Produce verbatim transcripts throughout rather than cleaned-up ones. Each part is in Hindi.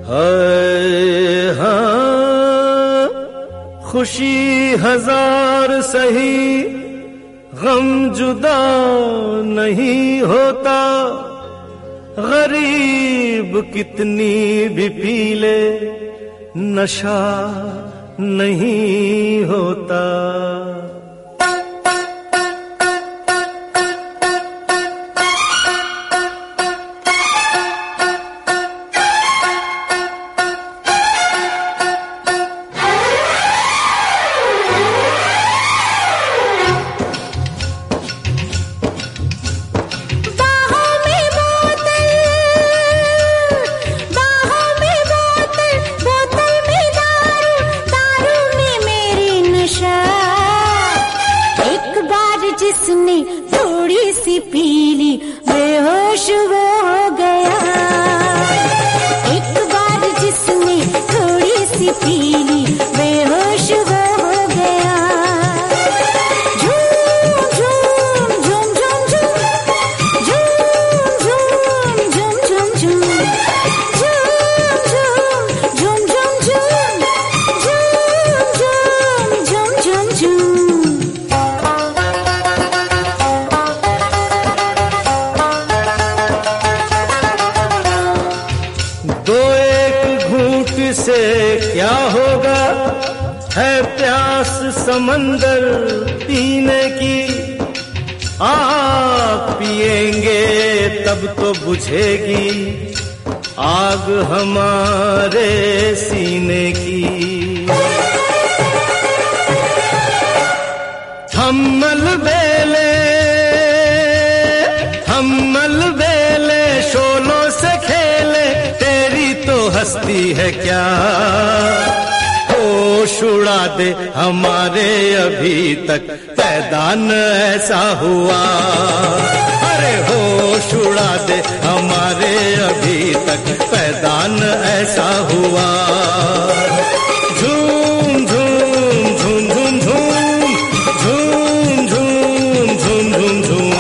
हाय हाँ, खुशी हजार सही, गम जुदा नहीं होता। गरीब कितनी भी पी ले, नशा नहीं होता। जिसने थोड़ी सी पीली बेहोश वो हो गया। एक बार जिसने थोड़ी सी पीली बेहोश वो हो गया। झूम झूम झूम झूम झूम झूम झूम झूम झूम झूम झूम झूम झूम झूम झूम झूम। दो एक घूंट से क्या होगा, है प्यास समंदर पीने की। आग पिएंगे तब तो बुझेगी आग हमारे सीने की। हम मलबेले हम मलबेले शोलों से खेले, तेरी तो हस्ती है क्या। होश उड़ा दे हमारे अभी तक पैदा न ऐसा हुआ। अरे होश उड़ा दे हमारे अभी तक पैदा न ऐसा हुआ। झूम झूम झूम झूम झूम झूम झूम झूम झूम झूम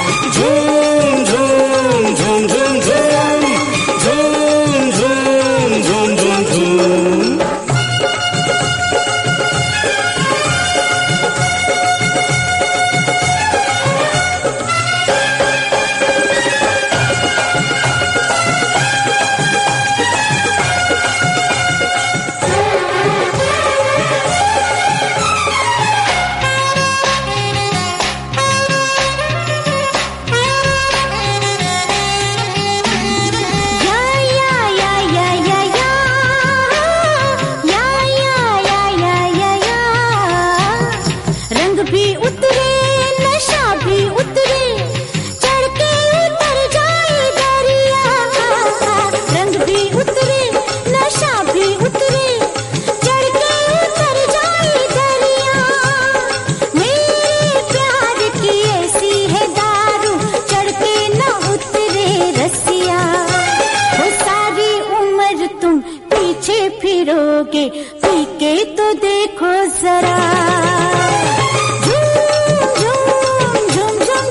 फिरोगे पी के तो देखो जरा। झूम झूम झूम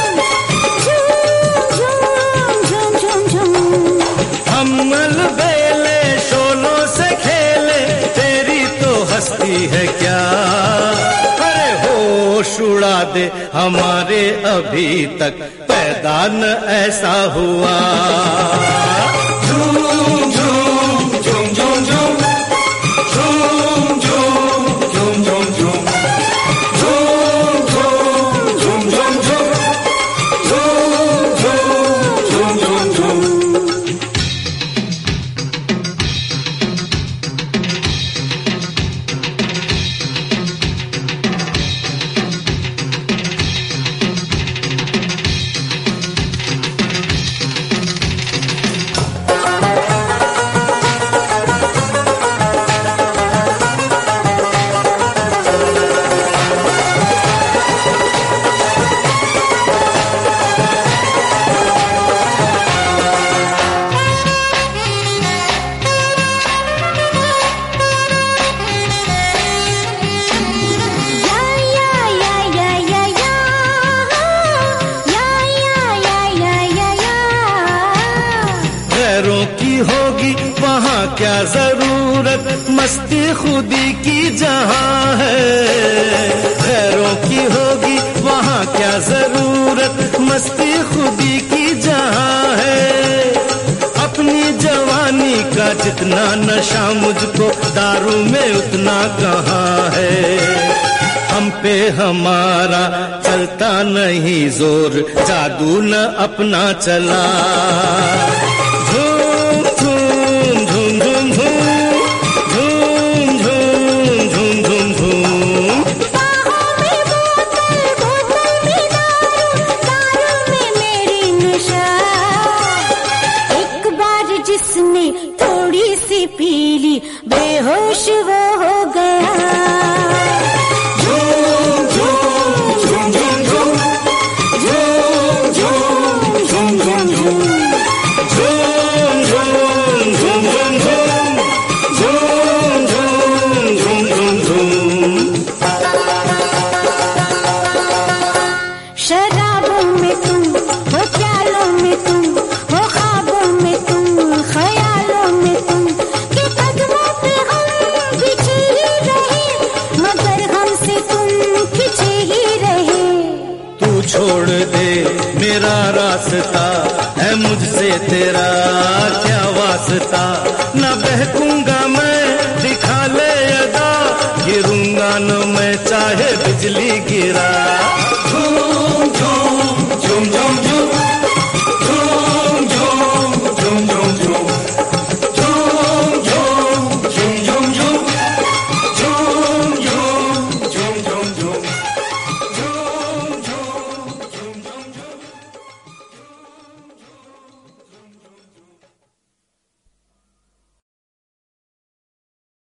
झूम झूम झूम झूम। हम मलबेले शोलों से खेले, तेरी तो हस्ती है क्या। अरे होश उड़ा दे हमारे अभी तक पैदा न ऐसा हुआ। वहाँ क्या जरूरत मस्ती खुदी की जहाँ है। गैरों की होगी वहाँ क्या जरूरत मस्ती खुदी की जहाँ है। अपनी जवानी का जितना नशा मुझको दारू में उतना कहाँ है। हम पे हमारा चलता नहीं जोर, जादू न अपना चला। झूम झूम झूम झूम झूम झूम झूम झूम झूम झूम। बाहों में बोतल, बोतल में दारू, दारू में मेरी नशा। एक बार जिसने थोड़ी सी पी ली बेहोश वो हो गया। शराबों में तुम हो, प्यालों में तुम हो, ख्वाबों में तुम, ख्यालों में तुम, कि कदमों पे हम पीछे ही रहे मगर हमसे तुम पीछे ही रहे। तू छोड़ दे मेरा रास्ता है मुझसे तेरा क्या वास्ता। न बहकूंगा मैं दिखा ले अदा, गिरूंगा न मैं चाहे बिजली गिरा।